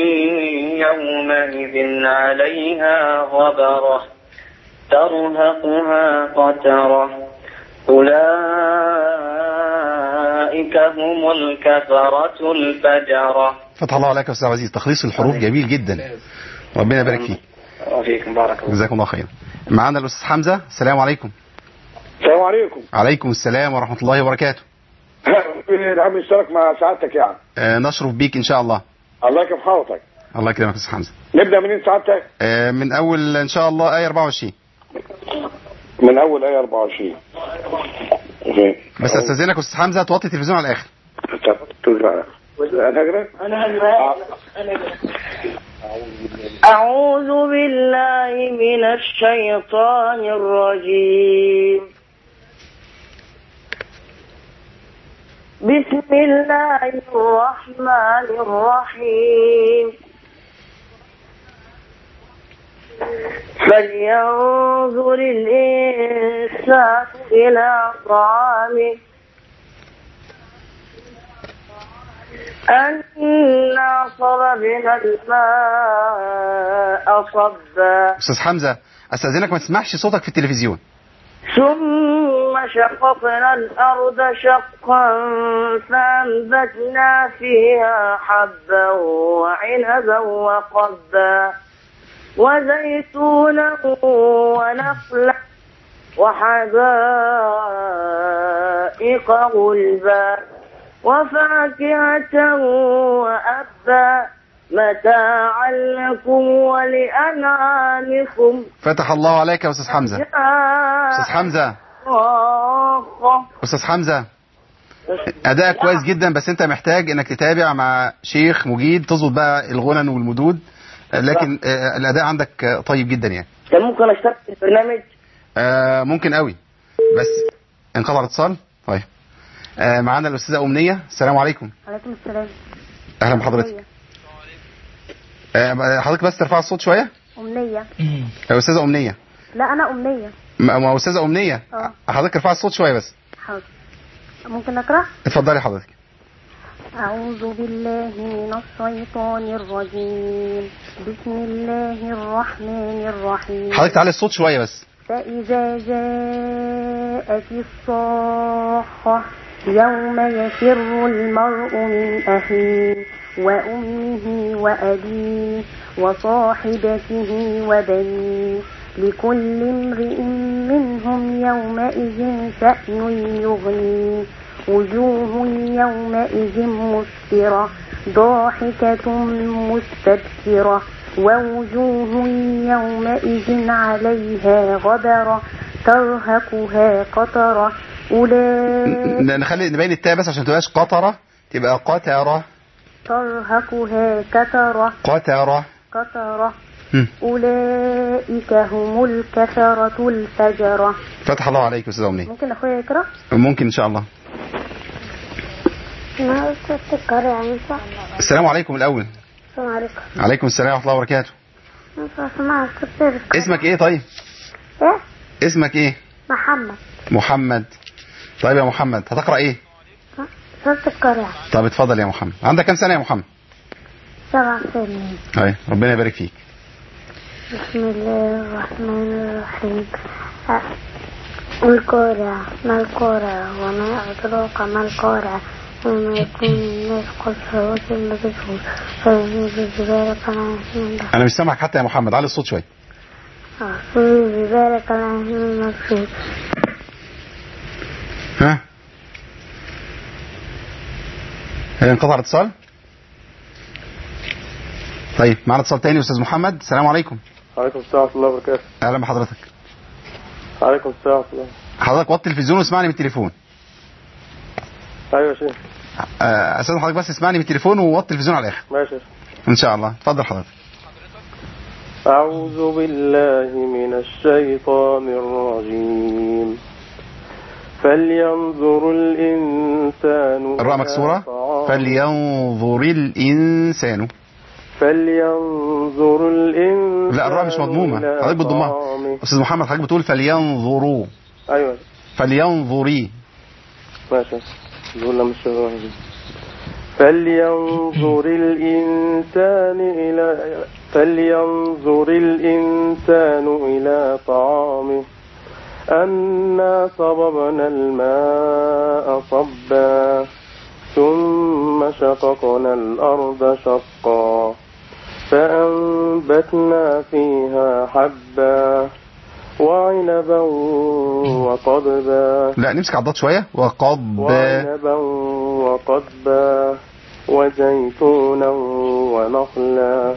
يومئذ عليها غبرة ترهقها قترة أولئك هم الكفرة الفجرة. فتح الله عليك يا أستاذ عزيز، تخليص الحروف جميل جدا، ربنا يبارك فيك. وفيكم بارك الله. جزاكم الله خير. معانا الأستاذ حمزة. السلام عليكم. السلام عليكم. عليكم السلام ورحمة الله وبركاته. نحب نشترك مع سعادتك يعني. آه نشرف بيك إن شاء الله. الله يكرم حضرتك. الله يكرمك يا أستاذ حمزة. نبدأ منين سعادتك؟ آه من أول إن شاء الله آية أربعة وعشرين. من أول آية أربعة وعشرين. بس أستاذنك أستاذ حمزة توطي التلفزيون على الآخر. أنا هجرة؟ أعوذ بالله من الشيطان الرجيم. بسم الله الرحمن الرحيم. فلينظر الإنسان إلى طعامه أنا صببنا الماء صبا. أستاذ حمزة أستاذنك ما تسمعش صوتك في التلفزيون. ثم شققنا الأرض شقا فأنبتنا فيها حبا وعنبا وقبا وزيتونا ونخلا وحدائق غلبا وفاكهة وأبا متاعا لكم ولأنعامكم. فتح الله عليك يا أستاذ حمزة. أستاذ حمزة أستاذ حمزة أداءك كويس جدا، بس أنت محتاج إنك تتابع مع شيخ مجيد تظبط بقى الغنن والمدود، لكن الأداء عندك طيب جدا يعني. ممكن أشترك في البرنامج؟ آه ممكن قوي، بس انقطع الاتصال. طيب آه معانا الأستاذة أمنية. السلام عليكم. عليكم السلام. أهلا بحضرتك. آه حضرتك بس ترفع الصوت شوية. أمنية. يا أستاذة أمنية. لا أنا أمنية. ما أستاذة أمنية. اه حضرتك ارفع الصوت شوية بس. حاضر. ممكن أقرأ؟ اتفضلي حضرتك. أعوذ بالله من الشيطان الرجيم. بسم الله الرحمن الرحيم. حضرتك تعالي الصوت شوية بس. فإذا جاءت الصاخة يوم يفر المرء من أخيه وأمه وأبيه وصاحبته وبنيه لكل امرئ منهم يومئذ شأن يغنيه وجوه يومئذ مسفرة ضاحكة مستبشرة ووجوه يومئذ عليها غبرة ترهقها قترة. أولئك نخلي نبين التاء بس عشان تبقاش قطرة، تبقى قترة. ترهقها قترة قترة قترة. أولئك هم الكفرة الفجرة. فتح الله عليك يا أستاذ أمنية. ممكن أخويا يقرأ؟ ممكن إن شاء الله. السلام عليكم الأول. السلام عليكم. عليكم السلام ورحمة الله وبركاته. اسمك إيه طيب؟ إيه؟ اسمك إيه؟ محمد. محمد. طيب يا محمد هتقرأ إيه؟ سورة القارعة. طب اتفضل يا محمد. عندك كم سنة يا محمد؟ سبع سنين. أي ربنا يبارك فيك. بسم الله الرحمن الرحيم. القارعة ما القارعة وما أدراك ما القارعة وما يكون الناس قد فوات المجهول فيزيد الجبال كالعهن. أنا مش سامعك حتى يا محمد، علي الصوت شوية. فيزيد الجبال كالعهن المنفوش. ها؟ هل انقطع الاتصال؟ طيب معنا اتصال تاني أستاذ محمد. السلام عليكم. عليكم السلام ورحمة الله وبركاته. أهلا بحضرتك. عليكم السلام ورحمة الله. حضرتك وطي التلفزيون واسمعني من التليفون. أيوة يا شيخ. أستاذ حضرتك بس اسمعني من التليفون ووطي التلفزيون على الآخر. ماشي. إن شاء الله. اتفضل حضرتك. أعوذ بالله من الشيطان الرجيم. فلينظر الإنسان الراء مكسورة. فلينظر الإنسان. فلينظر الإنسان. لا الراء مش مضمومة، حضرتك بتضمها. أستاذ محمد حضرتك بتقول فلينظروا. أيوة. فلينظري. ماشي. نقول مش فلينظر الإنسان إلى فلينظر الإنسان إلى طعامه أنا صببنا الماء صبا ثم شققنا الأرض شقا فأنبتنا فيها حبا وعنبا وقضبا. لا نمسك عضات شوية. وقضبا وعنبا وقضبا وزيتونا ونخلا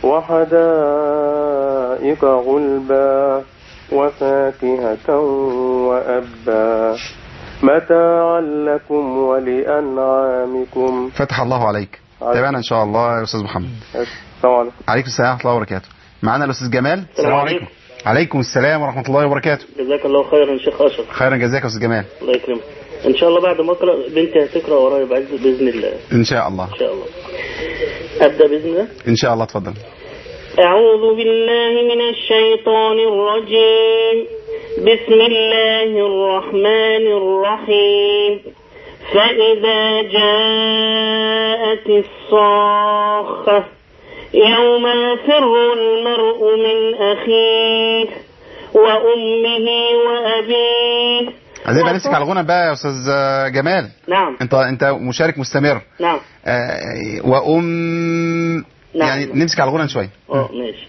وحدائق غلبا وفاكهة وأبا متاعا لكم ولأنعامكم. فتح الله عليك. تابعنا إن شاء الله يا أستاذ محمد. السلام عليكم. عليكم السلام ورحمة الله وبركاته. معنا الأستاذ جمال. السلام عليكم. عليكم السلام ورحمة الله وبركاته. جزاك الله خيرا يا شيخ أشرف. خيرا جزاك يا أستاذ جمال. الله يكرمك. إن شاء الله بعد ما أقرأ بنتي هتقرأ ورايا بإذن الله. إن شاء الله. إن شاء الله. أبدأ بإذن الله. إن شاء الله اتفضل. أعوذ بالله من الشيطان الرجيم. بسم الله الرحمن الرحيم. فإذا جاءت الصاخة يوم يفر المرء من أخيه وأمه وأبيه. عايزين بقى نمسك على الغنى بقى يا أستاذ جمال. نعم. أنت أنت مشارك مستمر. نعم. آه وأم. نعم. يعني نمسك على الغنى شوية. اه ماشي.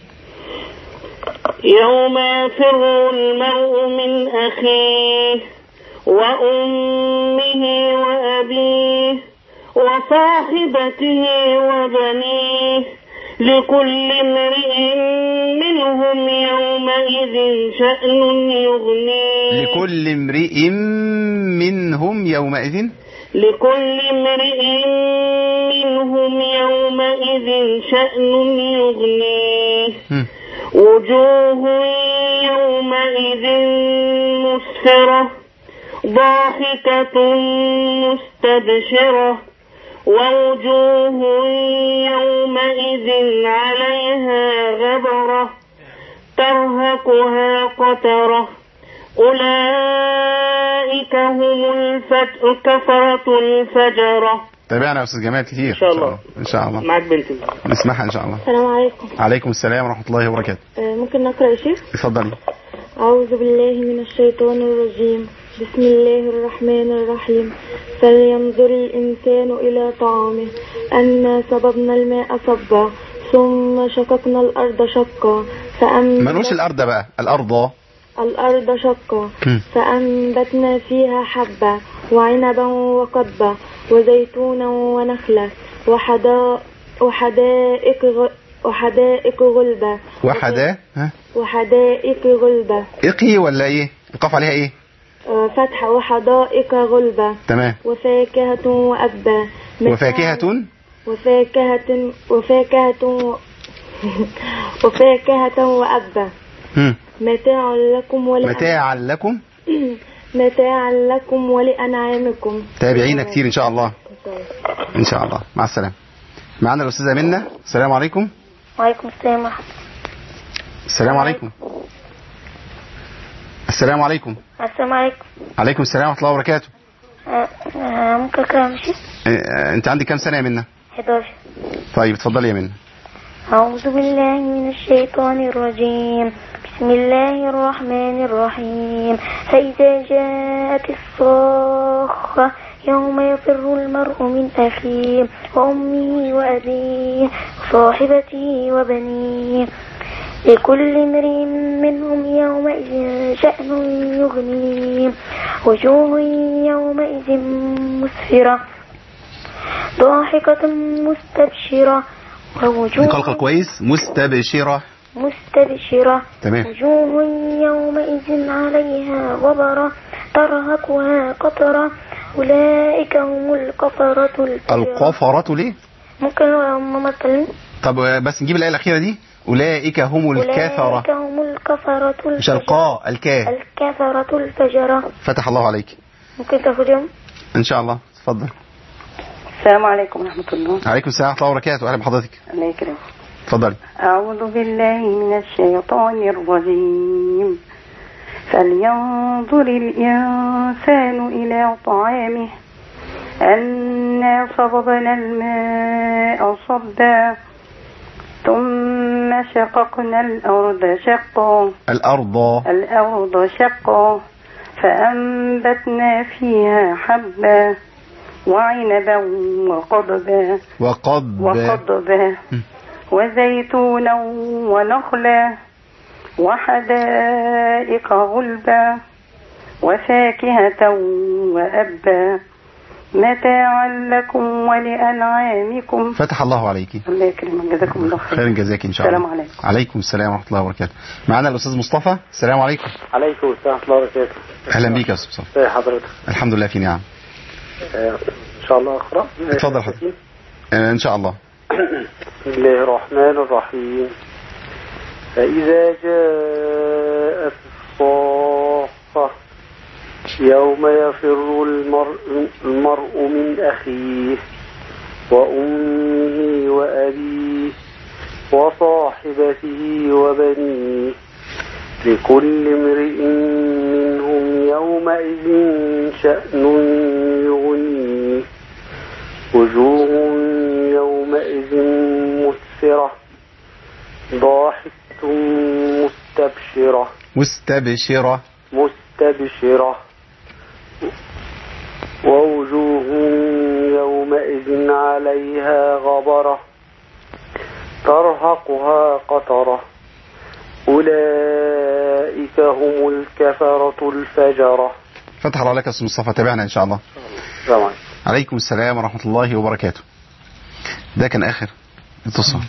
يوم يفر المرء من أخيه وأمه وأبيه وصاحبته وبنيه لكل امرئ منهم يومئذ شأن يغنيه. لكل امرئ منهم يومئذ لكل امرئ منهم يومئذ شأن يغنيه. وجوه يومئذ مسفرة ضاحكة مستبشرة ووجوه يومئذ عليها غبرة ترهقها قترة أولئك هم الكفرة الفجرة. تابعنا يا أستاذ جمال كتير. إن شاء الله. إن شاء الله. معك بنتي. نسمعها إن شاء الله. السلام عليكم. عليكم السلام ورحمة الله وبركاته. ممكن نقرأ يا شيخ؟ اتفضلي. أعوذ بالله من الشيطان الرجيم. بسم الله الرحمن الرحيم. فلينظر الإنسان إلى طعامه أنا صببنا الماء صبا ثم شققنا الأرض شقا فأنبت ما نقولش الأرض بقى الأرض الأرض شقا فأنبتنا فيها حبا وعنبا وقضبا وزيتونا ونخلا وحدائق وحدائق وحدائق غلبا. وحدا ها وحدائق غلبا. إقي ولا إيه؟ القاف عليها إيه؟ فتحة. وحدائق غلبا. تمام. وفاكهة وأبا. وفاكهة وفاكهة وفاكهة وفاكهة وأبا. متاع لكم ولأنعامكم. متاعا لكم متاعا لكم ولأنعامكم. تابعينا كتير إن شاء الله. إن شاء الله. مع السلامة. معنا الأستاذة منى. السلام عليكم. وعليكم السلام ورحمة الله. السلام عليكم. السلام عليكم. السلام عليكم. عليكم السلام ورحمة الله وبركاته. ممكن أقرأ ماشي؟ أنت عندك كام سنة يا منى؟ حداشر. طيب اتفضلي يا منى. أعوذ بالله من الشيطان الرجيم. بسم الله الرحمن الرحيم. فإذا جاءت الصاخة يوم يفر المرء من أخيه وأمه وأبيه وصاحبته وبنيه لكل امرئ منهم يومئذ شأن يغنيه. وجوه يومئذ مسفرة ضاحكة مستبشرة ووجوه نقلقل كويس. مستبشرة مستبشرة. تمام. وجوه يومئذ عليها غبرة ترهقها قطرة أولئك هم الكفرة الفجرة. الكفرة ليه؟ ممكن ماما تكلم. طب بس نجيب الآية الأخيرة دي. أولئك هم الكفرة. أولئك هم الكفرة الفجرة. مش القاء الكاف. الكفرة الفجرة. فتح الله عليك. ممكن تاخد يوم إن شاء الله. اتفضل. السلام عليكم ورحمة الله. عليكم السلام ورحمة الله وبركاته. أهلا بحضرتك. الله يكرمك. اتفضلي. أعوذ بالله من الشيطان الرجيم. فلينظر الإنسان إلى طعامه أن أنا صببنا الماء صبا ثم شققنا الأرض شقا الأرض الأرض شقا فأنبتنا فيها حبا وعنبا وقضبا وقضبا وقضبا وزيتونا ونخلا وحدائق غلبا وفاكهة وأبا متاعا لكم ولأنعامكم. فتح الله عليك. الله يكرمك، جزاكم الله خير. خير جزاك إن شاء الله. السلام عليكم. عليكم السلام ورحمة الله وبركاته. معنا الأستاذ مصطفى. السلام عليكم. عليكم السلام ورحمة الله وبركاته. أهلا بيك يا أستاذ مصطفى. ازي حضرتك؟ الحمد لله في نعم. آه إن شاء الله أقرأ. اتفضل حضرتك. آه إن شاء الله. بسم الله الرحمن الرحيم. فإذا جاءت الصاخة يوم يفر المرء, المرء من أخيه وأمه وأبيه وصاحبته وبنيه لكل امرئ منهم يومئذ شأن يغنيه وجوه يومئذ مسفرة ضاحكة مستبشرة مستبشرة مستبشرة ووجوه يومئذ عليها غبرة ترهقها قترة أولئك هم الكفرة الفجرة. فتح الله لك يا أستاذ مصطفى، تابعنا إن شاء الله. طبعا. عليكم السلام ورحمة الله وبركاته. ده كان آخر اتصال.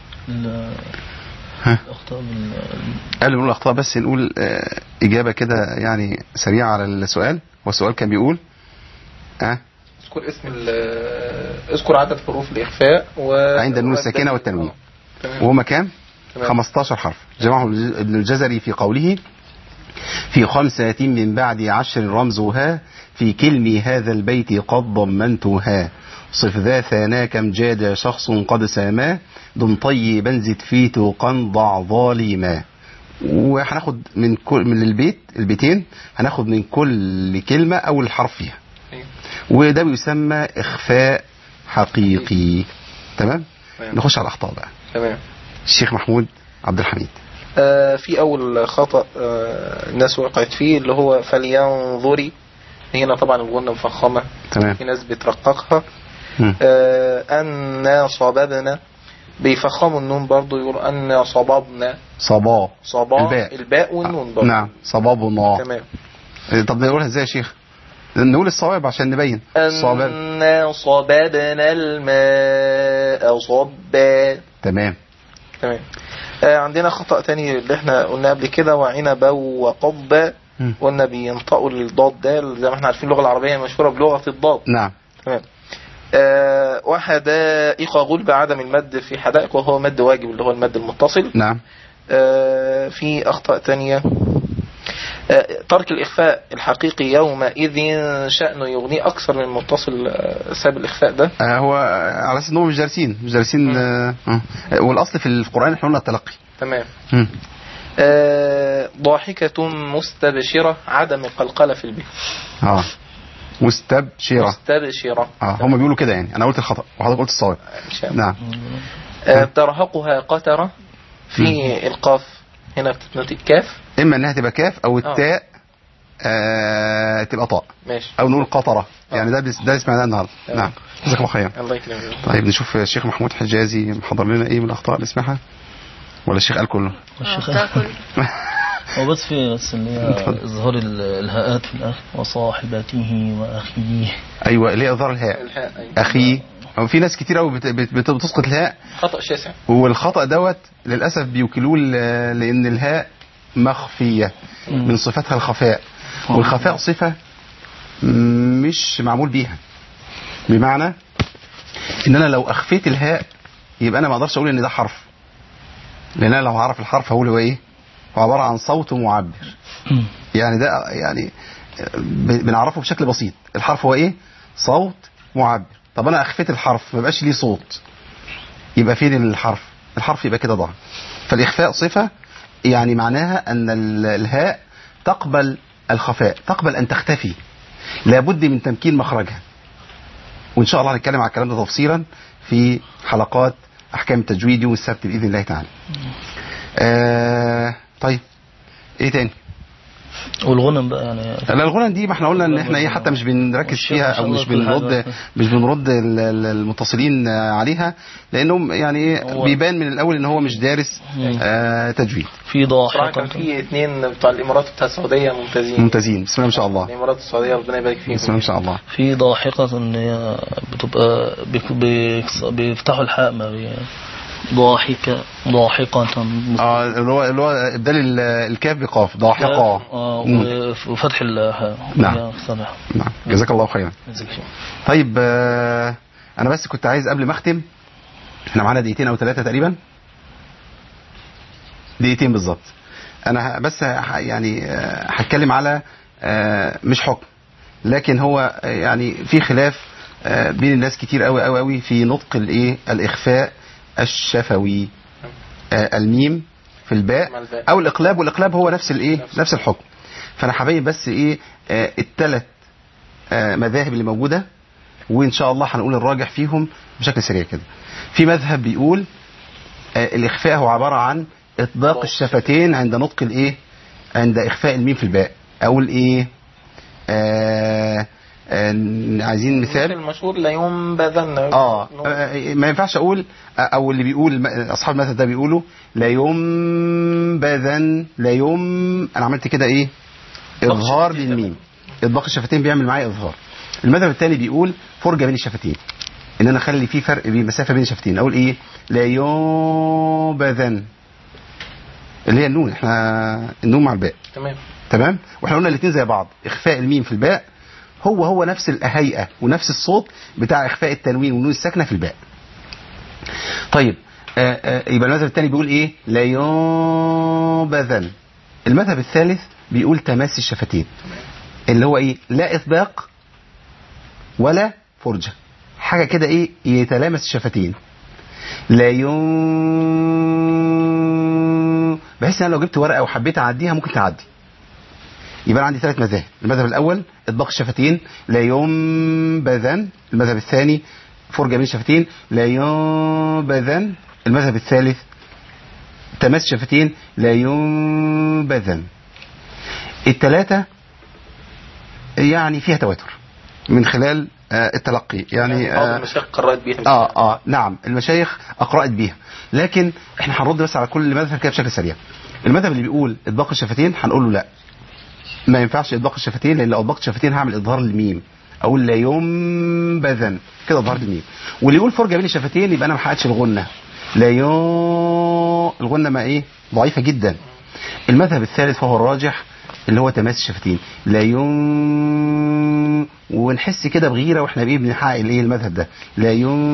ها قبل نقول الأخطاء بس نقول اه إجابة كده يعني سريعة على السؤال. والسؤال كان بيقول ها اذكر اسم اذكر عدد حروف الإخفاء و... عند النون الساكنة والتنوين، وهما كام؟ خمستاشر حرف. جمعه ابن الجزري في قوله في خمسة من بعد عشر رمزها في كلم هذا البيت قد ضمنتها صف ذا ثانا كم جاد شخص قد ساما دم طيبا زد في توقا ضع ظالما. وهناخد من كل من البيت البيتين هناخد من كل كلمة أول حرف فيها، وده بيسمى إخفاء حقيقي. تمام. نخش على الأخطاء بقى. تمام. الشيخ محمود عبد الحميد. آه في أول خطأ آه الناس وقعت فيه اللي هو فلينظري. هنا طبعا الغنة مفخمة. تمام. في ناس بترققها. آه أن صببنا بيفخموا النون برضو، يقول أن صببنا صبا صبا الباء, الباء والنون برضو. نعم صبابنا. تمام. طب نقولها ازاي يا شيخ؟ نقول الصواب عشان نبين. أن صببنا الماء صبا. تمام. تمام. آه عندنا خطأ تاني اللي احنا قلنا قبل كده وعنبا وقضبا، قلنا بينطقوا الضاد ده زي ما احنا عارفين اللغة العربية مشهورة بلغة الضاد. نعم. تمام. آه وحدائق غلب عدم المد في حدائق وهو مد واجب اللي هو المد المتصل. نعم. آه في أخطاء تانية آه ترك الإخفاء الحقيقي يومئذ شأن يغني أكثر من المتصل. آه ساب الإخفاء ده آه هو على أساس إنهم مش دارسين مش دارسين آه آه والأصل في القرآن احنا قلنا التلقي. تمام. آه ضاحكة مستبشرة عدم القلقلة في البيت. اه مستبشرة مستبشرة اه هم بيقولوا كده يعني. انا قلت الخطأ وحضرتك قلت الصواب. نعم. آه ترهقها قترة في م. القاف هنا بتتنطق كاف، اما انها تبقى كاف او التاء آه تبقى طاء. ماشي. او نقول قطرة آه. يعني ده بس ده سمعناه النهارده. نعم جزاك الله خير. الله يكرمك. طيب نشوف الشيخ محمود حجازي محضر لنا ايه من الاخطاء نسمعها ولا الشيخ قال كله؟ الشيخ قال كله. هو بس في بس اللي هي اظهار الهاءات في الاخر وصاحبته واخيه. ايوه اللي هي اظهار الهاء. الهاء أيوة. اخي. او في ناس كتير قوي بتسقط الهاء. خطأ شاسع. والخطأ دوت للاسف بيوكلوه لان الهاء مخفيه من صفاتها الخفاء، والخفاء صفه مش معمول بيها. بمعنى ان انا لو اخفيت الهاء يبقى انا ما اقدرش اقول ان ده حرف، لان انا لو هعرف الحرف هقول هو ايه؟ هو عباره عن صوت معبر. يعني ده يعني بنعرفه بشكل بسيط. الحرف هو ايه؟ صوت معبر. طب انا اخفيت الحرف ما بقاش ليه صوت، يبقى فين الحرف؟ الحرف يبقى كده ضاع. فالاخفاء صفه يعني معناها ان الهاء تقبل الخفاء، تقبل ان تختفي، لابد من تمكين مخرجها. وإن شاء الله هنتكلم على الكلام ده تفصيلا في حلقات أحكام التجويد يوم السبت بإذن الله تعالى. آه طيب إيه تاني؟ والغنم بقى يعني. لا الغنم دي ما احنا قلنا ان احنا ايه حتى مش بنركز فيها او مش بنرد مش بنرد المتصلين عليها لانهم يعني ايه بيبان من الاول ان هو مش دارس آه تجويد. في ضاحكه كان في اثنين بتوع الامارات بتاع السعوديه ممتازين ممتازين بسم الله ما شاء الله. الامارات السعوديه ربنا يبارك فيهم. بسم الله ما شاء الله. في ضاحكه ان هي بتبقى بيفتحوا الحاء ما ضاحكة ضاحكة اه اللي هو اللي هو ابدال الكاف بقاف ضاحكة اه وفتح الهاء. نعم نعم جزاك الله خيرا. طيب آه انا بس كنت عايز قبل ما اختم، احنا معانا دقيقتين او ثلاثة تقريبا، دقيقتين بالظبط. انا بس يعني هتكلم على آه مش حكم لكن هو يعني في خلاف آه بين الناس كتير قوي قوي قوي في نطق الايه الاخفاء الشفوي، آه الميم في الباء او الاقلاب، والاقلاب هو نفس الايه نفس الحكم. فانا حبايب بس ايه آه الثلاث آه مذاهب اللي موجوده، وان شاء الله هنقول الراجح فيهم بشكل سريع كده. في مذهب بيقول آه الاخفاء هو عباره عن اطباق الشفتين عند نطق الايه عند اخفاء الميم في الباء، او الايه آه عايزين مثال المشهور لا ينبذن. اه ما ينفعش اقول، او اللي بيقول اصحاب المذهب ده بيقولوا لا ينبذن لا يم، انا عملت كده ايه اظهار للميم، اطباق الشفتين بيعمل معايا اظهار. المذهب الثاني بيقول فرجه بين الشفتين، ان انا اخلي في فرق بين مسافه بين الشفتين، اقول ايه لا ينبذن اللي هي النون، احنا النون مع الباء تمام تمام. واحنا قلنا الاثنين زي بعض، اخفاء الميم في الباء هو هو نفس الهيئة ونفس الصوت بتاع إخفاء التنوين والنون الساكنة في الباء. طيب آآ آآ يبقى المذهب الثاني بيقول إيه لا ينبذن. المذهب الثالث بيقول تماس الشفتين، اللي هو إيه لا إطباق ولا فرجة، حاجة كده إيه يتلامس الشفتين. لا ين بحيث أن لو جبت ورقة وحبيت أعديها ممكن تعدي. يبقى عندي ثلاث مذاهب، المذهب الأول إطباق الشفتين لا ينبذن، المذهب الثاني فرجة بين الشفتين لا ينبذن، المذهب الثالث تماس الشفتين لا ينبذن. الثلاثة يعني فيها تواتر من خلال آه التلقي، يعني بعض آه المشايخ قرأت بيها. اه اه نعم المشايخ أقرأت بيها، لكن احنا هنرد بس على كل مذهب كده بشكل سريع. المذهب اللي بيقول إطباق الشفتين هنقول له لا، ما ينفعش إطباق الشفتين، لأن لو أطبقت الشفتين هعمل إظهار للميم، أقول لا ينبذن كده إظهار للميم. واللي يقول فرجة بين الشفتين يبقى أنا ما حققتش الغنة، لا ين الغنة ما إيه ضعيفة جدا. المذهب الثالث فهو الراجح اللي هو تماس الشفتين لا ين، ونحس كده بغيرة واحنا بإيه بنحقق الإيه المذهب ده لا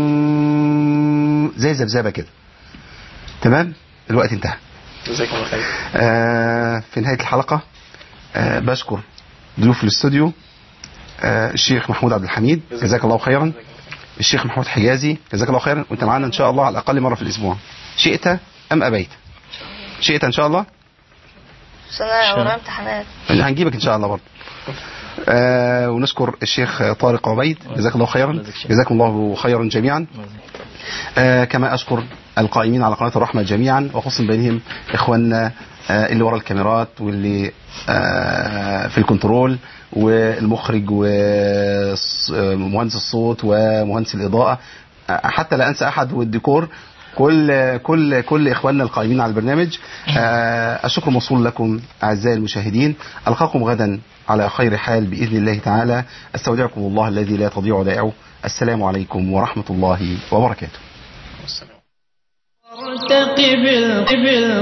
ين زي زبزبة كده. تمام الوقت انتهى. جزاكم الله خير. آه في نهاية الحلقة آه بشكر ضيوف الاستوديو، آه الشيخ محمود عبد الحميد جزاك الله خيرا، الشيخ محمود حجازي جزاك الله خيرا، وانت معانا ان شاء الله على الاقل مره في الاسبوع، شئت ام ابيت؟ شئت ان شاء الله. سنة وراء امتحانات هنجيبك ان شاء الله برضه. آه ونشكر الشيخ طارق عبيد جزاك الله خيرا، جزاكم الله خيرا جميعا. آه كما اشكر القائمين على قناه الرحمه جميعا، وخصوصا بينهم اخواننا اللي ورا الكاميرات واللي في الكنترول والمخرج ومهندس الصوت ومهندس الإضاءة، حتى لا أنسى أحد، والديكور، كل كل كل إخواننا القائمين على البرنامج. الشكر موصول لكم أعزائي المشاهدين، ألقاكم غدا على خير حال بإذن الله تعالى. أستودعكم الله الذي لا تضيع ودائعه. السلام عليكم ورحمة الله وبركاته.